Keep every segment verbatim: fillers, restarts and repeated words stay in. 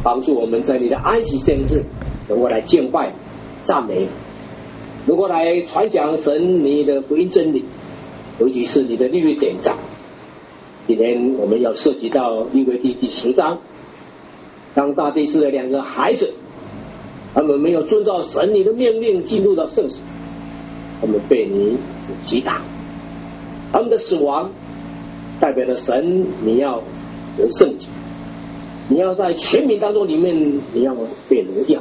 帮助我们在你的安息圣日能够来敬拜、赞美，能够来传讲神你的福音真理，尤其是你的律例典章。今天我们要涉及到利未记第十章，当大祭司的两个孩子，他们没有遵照神你的命令进入到圣所，他们被你所击打，他们的死亡代表了神你要有圣洁，你要在全民当中里面你要被荣耀，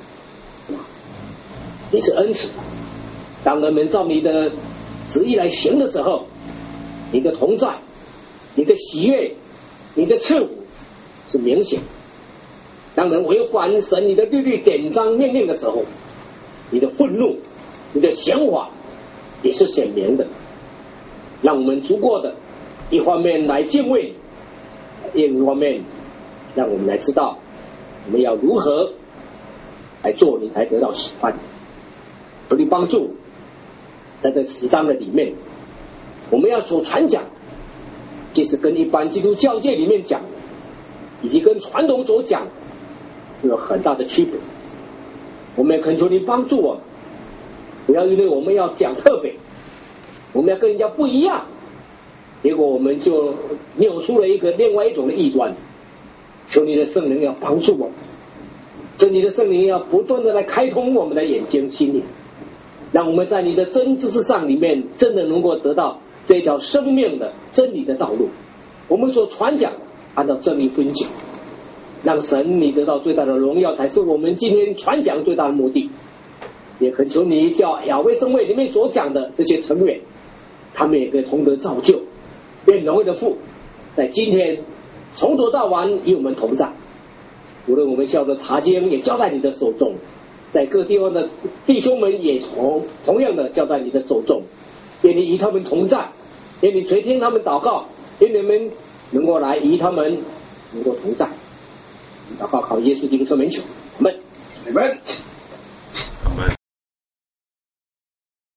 你是恩慈。当人们照你的旨意来行的时候，你的同在、你的喜悦、你的赐福是明显。当人违反神你的律例典章命令的时候，你的愤怒、你的想法也是显明的。让我们足够的一方面来敬畏，另一方面让我们来知道我们要如何来做，你才得到喜欢。求你帮助，在这十章的里面，我们要所传讲，即是跟一般基督教界里面讲的，以及跟传统所讲的有很大的区别。我们也恳求你帮助我们，不要因为我们要讲特别，我们要跟人家不一样，结果我们就扭出了一个另外一种的异端。求你的圣灵要帮助我们，求你的圣灵要不断的来开通我们的眼睛心灵，让我们在你的真知识上里面真的能够得到这条生命的真理的道路。我们所传讲按照真理分解，让神你得到最大的荣耀，才是我们今天传讲最大的目的。也恳求你叫雅威圣会里面所讲的这些成员，他们也可以同得造就，愿荣耀的父在今天从头到晚与我们同在。无论我们校的查经也交在你的手中，在各地方的弟兄们也同同样的交在你的手中。愿你与他们同在，愿你垂听他们祷告，愿你们能够来与他们能够同在。祷告靠耶稣基督圣名求，阿们。 阿们。